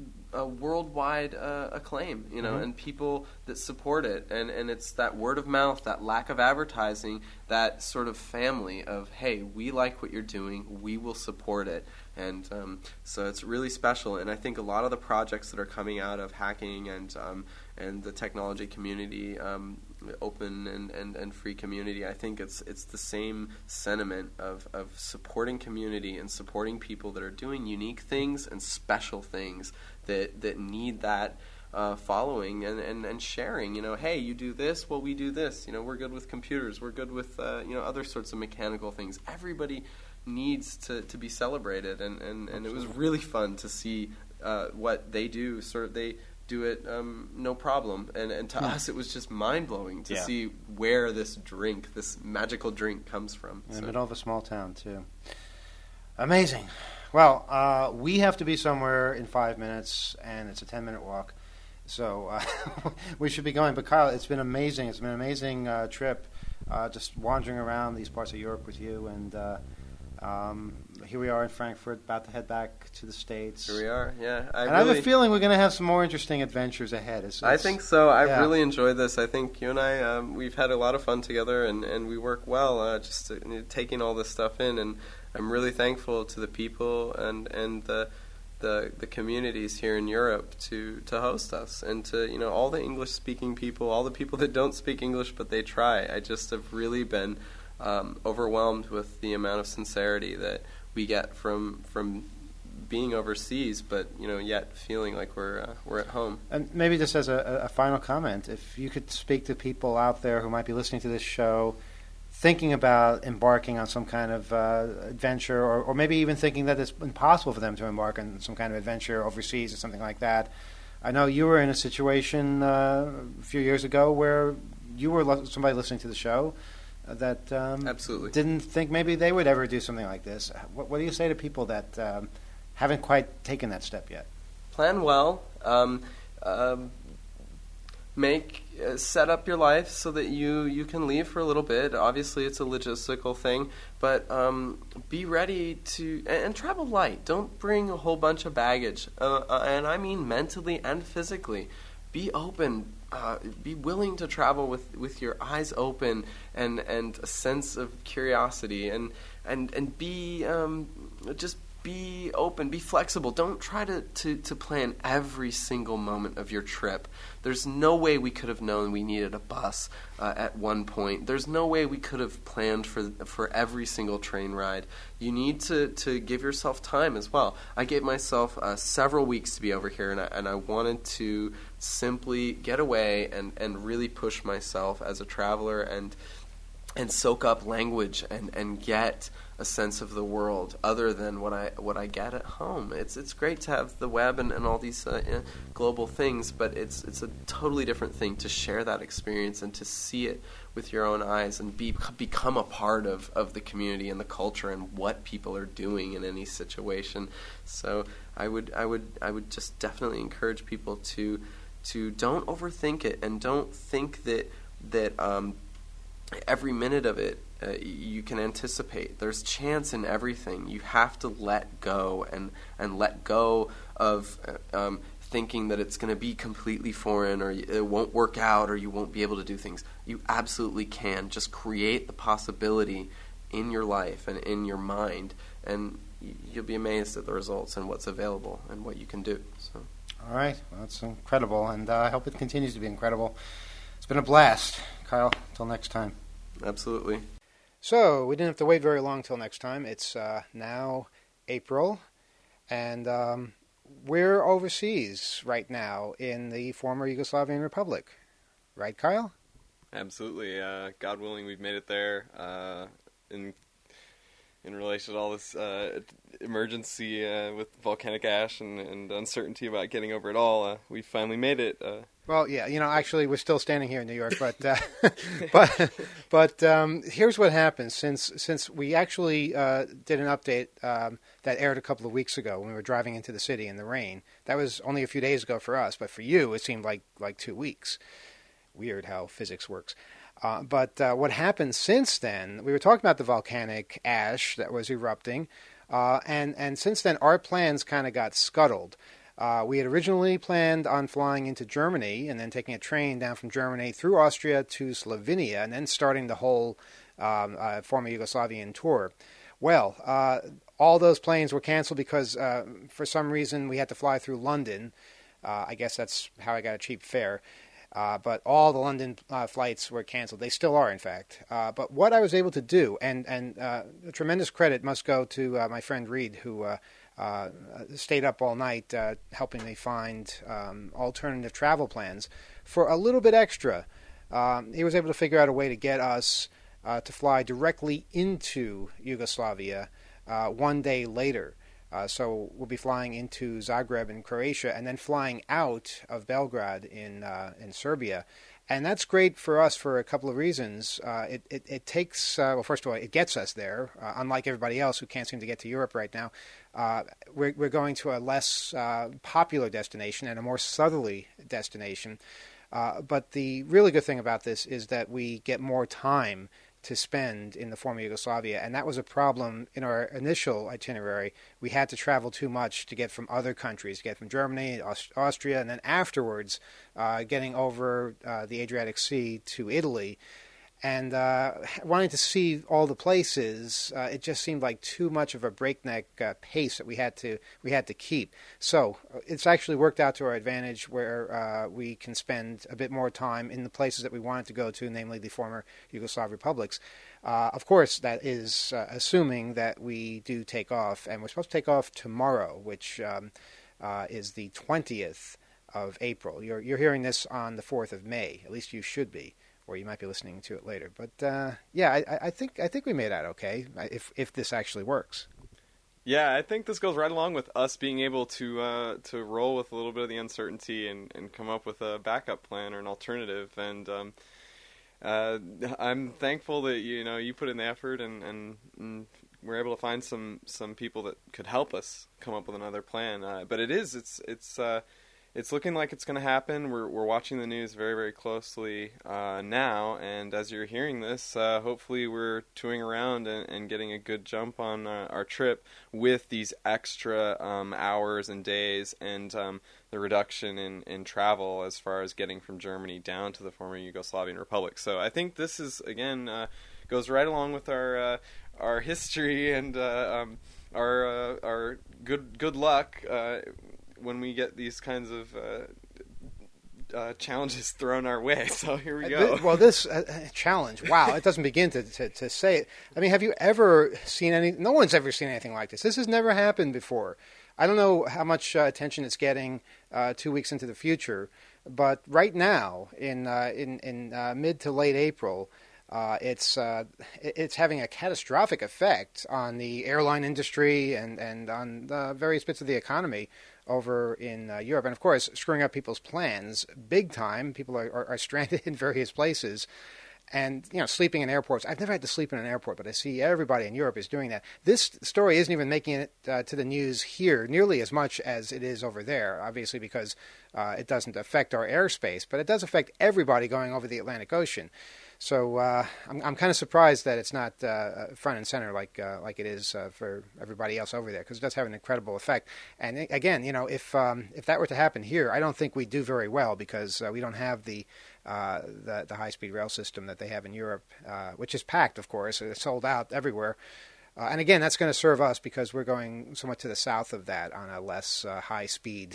a worldwide uh, acclaim, you know, mm-hmm. and people that support it, and, and it's that word of mouth, that lack of advertising, that sort of family of, hey, we like what you're doing, we will support it, and um, so it's really special. And I think a lot of the projects that are coming out of hacking and um, and the technology community, um, open and, and, and free community, I think it's it's the same sentiment of, of supporting community and supporting people that are doing unique things and special things that that need that uh, following and, and, and sharing. You know, hey, you do this, well, we do this. You know, we're good with computers, we're good with uh, you know other sorts of mechanical things. Everybody needs to, to be celebrated, and, and, and it was really fun to see uh, what they do. Sort of they do it um, no problem, and and to hmm. us it was just mind blowing to yeah. see where this drink, this magical drink, comes from. In so. the middle of a small town too. Amazing. Well, uh, we have to be somewhere in five minutes, and it's a ten-minute walk, so uh, we should be going. But Kyle, it's been amazing. It's been an amazing uh, trip, uh, just wandering around these parts of Europe with you, and uh, um, here we are in Frankfurt, about to head back to the States. Here we are, yeah. I and really, I have a feeling we're going to have some more interesting adventures ahead. It's, it's, I think so. I've yeah. really enjoyed this. I think you and I, um, we've had a lot of fun together, and, and we work well, uh, just uh, taking all this stuff in, and I'm really thankful to the people and, and the the the communities here in Europe to, to host us, and to, you know, all the English-speaking people, all the people that don't speak English but they try. I just have really been um, overwhelmed with the amount of sincerity that we get from from being overseas, but, you know, yet feeling like we're uh, we're at home. And maybe just as a, a final comment, if you could speak to people out there who might be listening to this show, thinking about embarking on some kind of uh, adventure, or, or maybe even thinking that it's impossible for them to embark on some kind of adventure overseas or something like that. I know you were in a situation uh, a few years ago where you were lo- somebody listening to the show that um, Absolutely. didn't think maybe they would ever do something like this. What, what do you say to people that um, haven't quite taken that step yet? Plan well. Um, um, make uh, set up your life so that you, you can leave for a little bit. Obviously, it's a logistical thing, but um, be ready to and, and travel light. Don't bring a whole bunch of baggage, uh, uh, and I mean mentally and physically. Be open. Uh, be willing to travel with, with your eyes open and, and a sense of curiosity, and and and be um, just be open, be flexible. Don't try to, to, to plan every single moment of your trip. There's no way we could have known we needed a bus uh, at one point. There's no way we could have planned for for every single train ride. You need to, to give yourself time as well. I gave myself uh, several weeks to be over here, and I, and I wanted to simply get away and, and really push myself as a traveler and and soak up language and, and get a sense of the world other than what I what I get at home. It's it's great to have the web and, and all these uh, global things, but it's it's a totally different thing to share that experience and to see it with your own eyes and be become a part of, of the community and the culture and what people are doing in any situation. So I would I would I would just definitely encourage people to to don't overthink it, and don't think that that um, every minute of it uh, you can anticipate. There's chance in everything. You have to let go and, and let go of uh, um, thinking that it's going to be completely foreign or it won't work out or you won't be able to do things. You absolutely can. Just create the possibility in your life and in your mind, and you'll be amazed at the results and what's available and what you can do. So, all right. Well, that's incredible, and uh, I hope it continues to be incredible. It's been a blast. Kyle, until next time. Absolutely. So, we didn't have to wait very long till next time. It's uh, now April, and um, we're overseas right now in the former Yugoslavian Republic. Right, Kyle? Absolutely. Uh, God willing, we've made it there. Uh, in in relation to all this uh, emergency uh, with volcanic ash and, and uncertainty about getting over it all, uh, we finally made it. Uh, well, yeah, you know, actually, we're still standing here in New York, but uh, but but um, here's what happened. Since since we actually uh, did an update um, that aired a couple of weeks ago when we were driving into the city in the rain, that was only a few days ago for us, but for you, it seemed like like two weeks. Weird how physics works. Uh, but uh, what happened since then, we were talking about the volcanic ash that was erupting, uh, and, and since then our plans kind of got scuttled. Uh, we had originally planned on flying into Germany and then taking a train down from Germany through Austria to Slovenia and then starting the whole um, uh, former Yugoslavian tour. Well, uh, all those planes were canceled because uh, for some reason we had to fly through London. Uh, I guess that's how I got a cheap fare. Uh, but all the London uh, flights were canceled. They still are, in fact. Uh, but what I was able to do, and, and uh, tremendous credit must go to uh, my friend Reed, who uh, uh, stayed up all night uh, helping me find um, alternative travel plans for a little bit extra. Um, he was able to figure out a way to get us uh, to fly directly into Yugoslavia uh, one day later. Uh, so we'll be flying into Zagreb in Croatia and then flying out of Belgrade in uh, in Serbia. And that's great for us for a couple of reasons. Uh, it, it, it takes, uh, well, first of all, it gets us there. Uh, unlike everybody else who can't seem to get to Europe right now, uh, we're, we're going to a less uh, popular destination and a more southerly destination. Uh, but the really good thing about this is that we get more time to spend in the former Yugoslavia, and that was a problem in our initial itinerary. We had to travel too much to get from other countries, to get from Germany, Aust- Austria, and then afterwards uh, getting over uh, the Adriatic Sea to Italy. And uh, wanting to see all the places, uh, it just seemed like too much of a breakneck uh, pace that we had to we had to keep. So uh, it's actually worked out to our advantage, where uh, we can spend a bit more time in the places that we wanted to go to, namely the former Yugoslav republics. Uh, of course, that is uh, assuming that we do take off, and we're supposed to take off tomorrow, which um, uh, is the twentieth of April. You're you're hearing this on the fourth of May. At least you should be. Or you might be listening to it later. But uh, yeah, I, I think I think we made out okay. If if this actually works. Yeah, I think this goes right along with us being able to uh, to roll with a little bit of the uncertainty and, and come up with a backup plan or an alternative. And um, uh, I'm thankful that you know you put in the effort and, and, and we're able to find some, some people that could help us come up with another plan. Uh, but it is it's it's. Uh, It's looking like it's going to happen. We're we're watching the news very, very closely uh, now, and as you're hearing this, uh, hopefully we're touring around and, and getting a good jump on uh, our trip with these extra um, hours and days and um, the reduction in, in travel as far as getting from Germany down to the former Yugoslavian Republic. So I think this is, again, uh, goes right along with our uh, our history and uh, um, our uh, our good good luck uh, when we get these kinds of uh, uh, challenges thrown our way. So here we go. Well, this uh, challenge, wow, it doesn't begin to, to, to say it. I mean, have you ever seen any, no one's ever seen anything like this. This has never happened before. I don't know how much uh, attention it's getting uh, two weeks into the future, but right now, in, uh, in, in uh, mid to late April, Uh, it's uh, it's having a catastrophic effect on the airline industry and, and on the various bits of the economy over in uh, Europe. And, of course, screwing up people's plans big time. People are, are, are stranded in various places and, you know, sleeping in airports. I've never had to sleep in an airport, but I see everybody in Europe is doing that. This story isn't even making it uh, to the news here nearly as much as it is over there, obviously because uh, it doesn't affect our airspace, but it does affect everybody going over the Atlantic Ocean. So uh, I'm, I'm kind of surprised that it's not uh, front and center like uh, like it is uh, for everybody else over there, because it does have an incredible effect. And it, again, you know, if um, if that were to happen here, I don't think we'd do very well, because uh, we don't have the uh, the, the high-speed rail system that they have in Europe, uh, which is packed, of course. It's sold out everywhere. Uh, and again, that's going to serve us because we're going somewhat to the south of that on a less uh, high-speed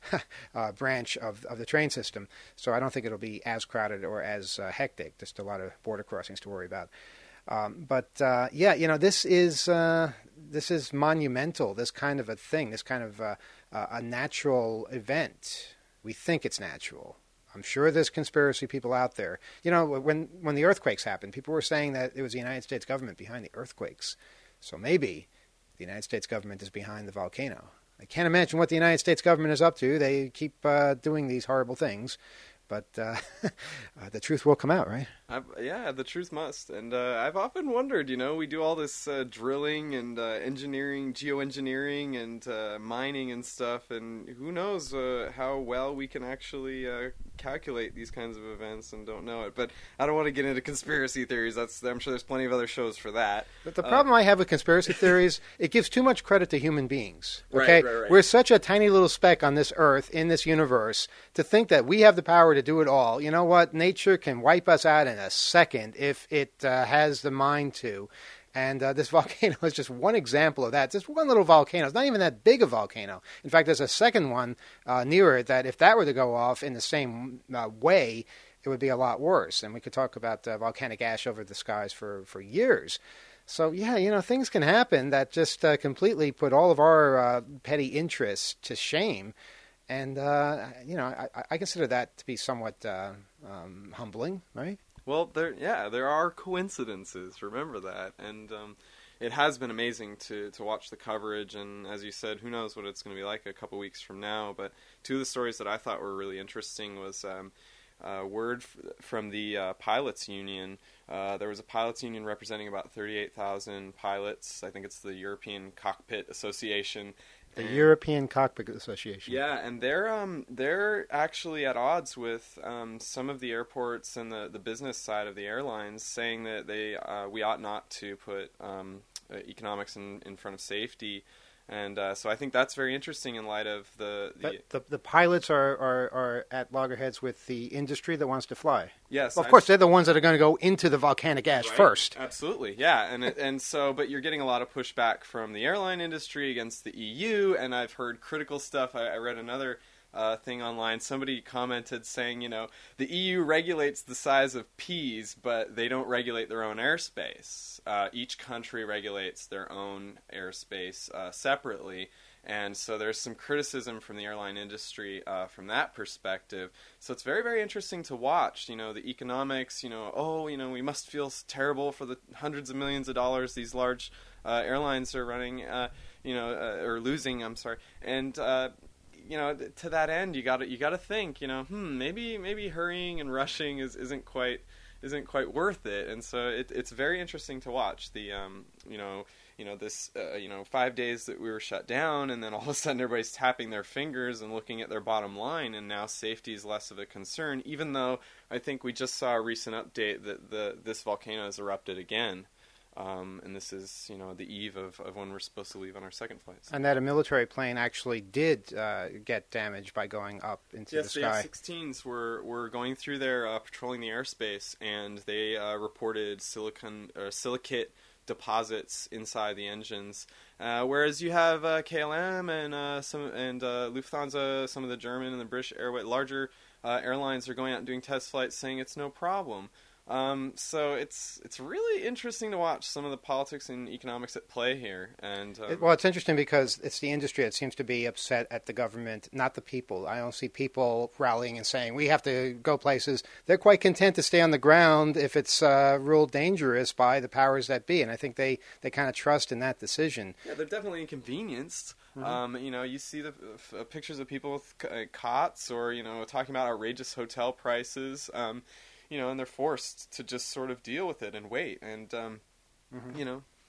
uh, branch of, of the train system. So I don't think it'll be as crowded or as uh, hectic. Just a lot of border crossings to worry about. Um, but uh, yeah, you know, this is uh, this is monumental. This kind of a thing. This kind of uh, uh, a natural event. We think it's natural. I'm sure there's conspiracy people out there. You know, when when the earthquakes happened, people were saying that it was the United States government behind the earthquakes. So maybe the United States government is behind the volcano. I can't imagine what the United States government is up to. They keep uh, doing these horrible things. But uh, uh, the truth will come out, right? I've, yeah, the truth must. And uh, I've often wondered, you know, we do all this uh, drilling and uh, engineering, geoengineering and uh, mining and stuff, and who knows uh, how well we can actually uh, calculate these kinds of events and don't know it. But I don't want to get into conspiracy theories. That's I'm sure there's plenty of other shows for that. But the problem uh, I have with conspiracy theories, it gives too much credit to human beings. Right, Okay, right, right. We're such a tiny little speck on this earth, in this universe, to think that we have the power to do it all. You know what? Nature can wipe us out in a second if it uh, has the mind to. And uh, this volcano is just one example of that. Just one little volcano. It's not even that big a volcano. In fact, there's a second one uh, near it that if that were to go off in the same uh, way, it would be a lot worse. And we could talk about uh, volcanic ash over the skies for, for years. So, yeah, you know, things can happen that just uh, completely put all of our uh, petty interests to shame. And, uh, you know, I, I consider that to be somewhat uh, um, humbling, right? Well, there, yeah, there are coincidences. Remember that, and um, it has been amazing to to watch the coverage. And as you said, who knows what it's going to be like a couple weeks from now? But two of the stories that I thought were really interesting was um, uh, word f- from the uh, pilots union. Uh, there was a pilots union representing about thirty-eight thousand pilots. I think it's the European Cockpit Association. The And, European Cockpit Association. Yeah, and they're um they're actually at odds with um some of the airports and the, the business side of the airlines, saying that they uh, we ought not to put um uh, economics in, in front of safety. And uh, so I think that's very interesting in light of the... The, But the, the pilots are, are, are at loggerheads with the industry that wants to fly. yes, Well, of I- course, they're the ones that are going to go into the volcanic ash Right? first. Absolutely, yeah, and it- and so, but you're getting a lot of pushback from the airline industry against the E U, and I've heard critical stuff. I, I read another uh, thing online. Somebody commented saying, you know, the E U regulates the size of peas, but they don't regulate their own airspace. Uh, each country regulates their own airspace uh, separately. And so there's some criticism from the airline industry uh, from that perspective. So it's very, very interesting to watch, you know, the economics, you know, oh, you know, we must feel terrible for the hundreds of millions of dollars these large uh, airlines are running, uh, you know, uh, or losing, I'm sorry. And, uh, you know, to that end, you got you got to think, you know, hmm, maybe maybe hurrying and rushing is, isn't quite isn't quite worth it. And so it, it's very interesting to watch the, um, you know, you know, this, uh, you know, five days that we were shut down, and then all of a sudden everybody's tapping their fingers and looking at their bottom line, and now safety is less of a concern, even though I think we just saw a recent update that the this volcano has erupted again. Um, and this is, you know, the eve of, of when we're supposed to leave on our second flight. And that a military plane actually did uh, get damaged by going up into Yes, the the sky. F sixteens were, were going through there, uh, patrolling the airspace, and they uh, reported silicon or silicate deposits inside the engines. Uh, whereas you have uh, K L M and uh, some and uh, Lufthansa, some of the German and the British Airways, larger uh, airlines are going out and doing test flights, saying it's no problem. Um, so it's it's really interesting to watch some of the politics and economics at play here. And um, It, well, it's interesting because it's the industry that seems to be upset at the government, not the people. I don't see people rallying and saying, we have to go places. They're quite content to stay on the ground if it's uh, ruled dangerous by the powers that be. And I think they, they kind of trust in that decision. yeah, they're definitely inconvenienced. Mm-hmm. Um, you know, you see the uh, pictures of people with c- uh, cots, or you know, talking about outrageous hotel prices. Um, you know, and they're forced to just sort of deal with it and wait. And um, Mm-hmm. you know,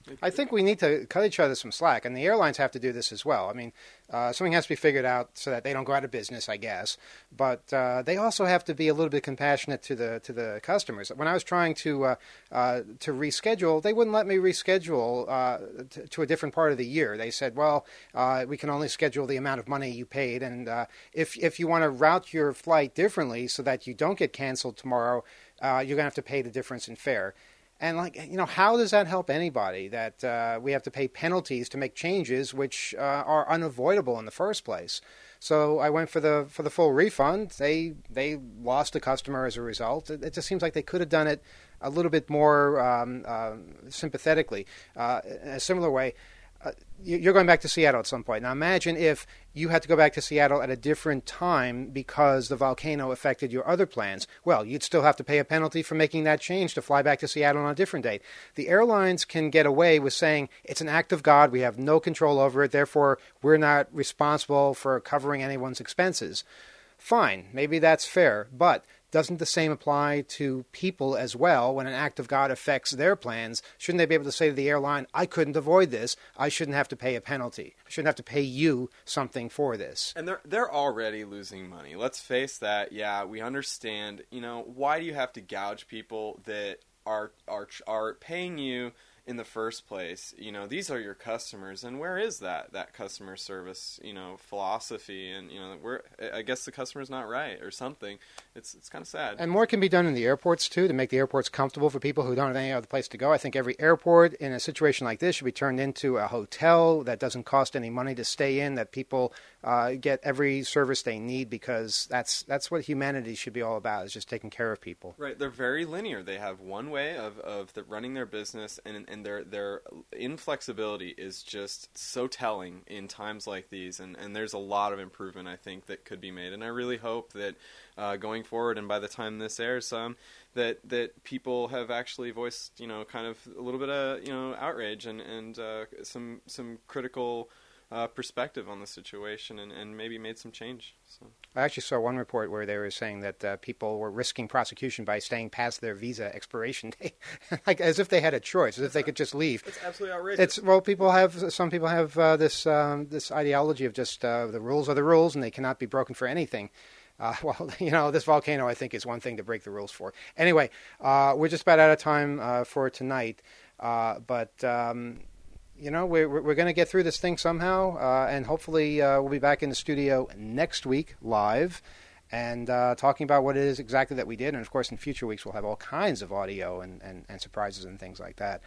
I think we need to cut each other some slack, and the airlines have to do this as well. I mean, uh, something has to be figured out so that they don't go out of business, I guess. But uh, they also have to be a little bit compassionate to the to the customers. When I was trying to uh, uh, to reschedule, they wouldn't let me reschedule uh, to, to a different part of the year. They said, "Well, uh, we can only schedule the amount of money you paid, and uh, if if you want to route your flight differently so that you don't get canceled tomorrow, uh, you're going to have to pay the difference in fare." And, like, you know, how does that help anybody that uh, we have to pay penalties to make changes which uh, are unavoidable in the first place? So I went for the for the full refund. They they lost a customer as a result. It, it just seems like they could have done it a little bit more um, uh, sympathetically. Uh, in a similar way, uh, you're going back to Seattle at some point. Now imagine if you had to go back to Seattle at a different time because the volcano affected your other plans. Well, you'd still have to pay a penalty for making that change to fly back to Seattle on a different date. The airlines can get away with saying it's an act of God, we have no control over it, therefore we're not responsible for covering anyone's expenses. Fine, maybe that's fair, but doesn't the same apply to people as well when an act of God affects their plans? Shouldn't they be able to say to the airline, I couldn't avoid this, I shouldn't have to pay a penalty. I shouldn't have to pay you something for this. And they're they're already losing money. Let's face that. Yeah, we understand. You know, why do you have to gouge people that are are are paying you in the first place? You know, these are your customers, and where is that that customer service, you know, philosophy? And you know, we're I guess the customer's not right or something. It's it's kind of sad. And more can be done in the airports too to make the airports comfortable for people who don't have any other place to go. I think every airport in a situation like this should be turned into a hotel that doesn't cost any money to stay in, that people uh, get every service they need, because that's that's what humanity should be all about, is just taking care of people. Right. They're very linear. They have one way of of the, running their business, and and their their inflexibility is just so telling in times like these. And, and there's a lot of improvement, I think, that could be made. And I really hope that uh, going forward, and by the time this airs, um, that that people have actually voiced, you know, kind of a little bit of, you know, outrage and and uh, some some critical Uh, perspective on the situation, and, and maybe made some change. So. I actually saw one report where they were saying that uh, people were risking prosecution by staying past their visa expiration date, like as if they had a choice, as if they could just leave. It's absolutely outrageous. It's well, people have some people have uh, this um, this ideology of just uh, the rules are the rules and they cannot be broken for anything. Uh, well, you know, this volcano, I think, is one thing to break the rules for. Anyway, uh, we're just about out of time uh, for tonight, uh, but. Um, You know, we're, we're going to get through this thing somehow, uh, and hopefully uh, we'll be back in the studio next week live and uh, talking about what it is exactly that we did. And, of course, in future weeks we'll have all kinds of audio and, and, and surprises and things like that.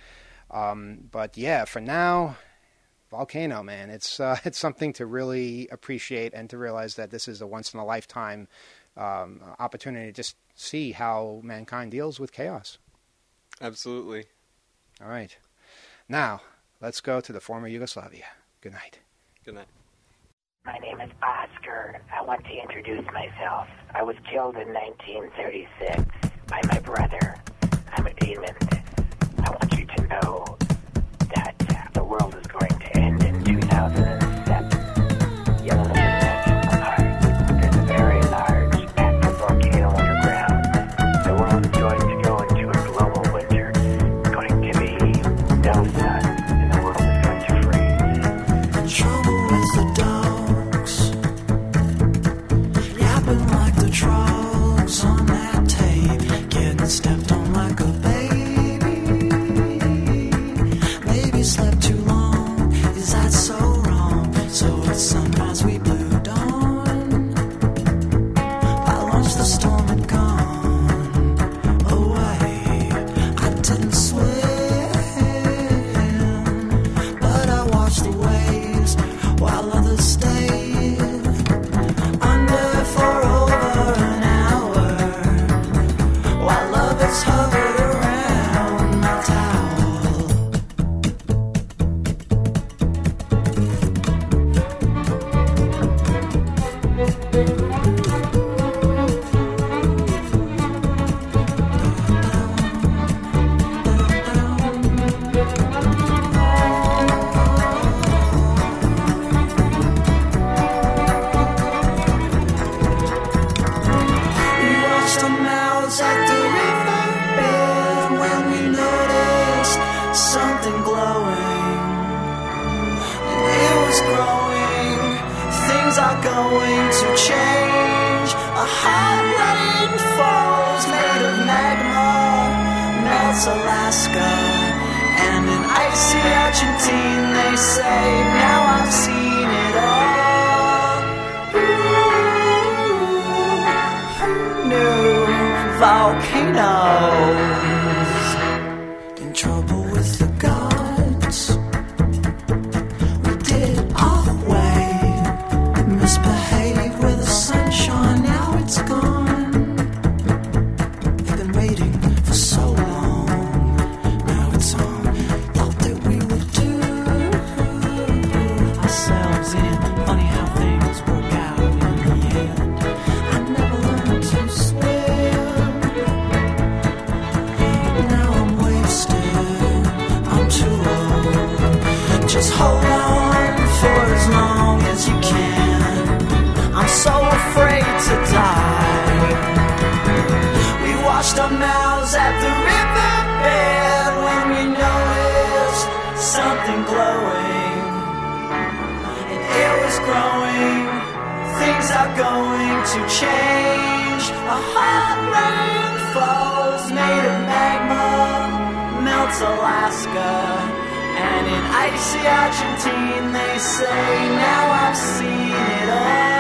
Um, but, yeah, for now, volcano, man, it's uh, it's something to really appreciate and to realize that this is a once-in-a-lifetime um, opportunity to just see how mankind deals with chaos. Absolutely. All right. Now, let's go to the former Yugoslavia. Good night. Good night. My name is Oscar. I want to introduce myself. I was killed in nineteen thirty-six by my brother. I'm a demon. I want you to know that the world is going to end in two thousand seven. Yellowstone National Park. There's a very large active volcano underground. The world is going to go into a global winter. It's going to be no sun. Trouble with the dogs, yapping like the frogs on that tape, getting stepped on like a baby. Maybe slept too long, is that so wrong? So it's sunrise we blew dawn. By lunch the storm had gone away. I didn't swim, but I watched the waves while others stayed under for over an hour, while others hovered around. melts Alaska. And in icy Argentine they say, now I've seen it all. Ooh, new volcanoes. In trouble with the gods, we did it our way. Misbehaved with the sunshine, now it's gone. They've been waiting for so long, now it's on. Thought that we would do ourselves in. Funny how things work out in the end. I never learned to swim. Now I'm wasted, I'm too old. Just hold on for as long as you can. I'm so afraid to die. We washed our mouths at the riverbed when we noticed something glowing. And it was growing. Things are going to change. A hot rain falls made of magma, melts Alaska. And in icy Argentine they say, now I've seen it all.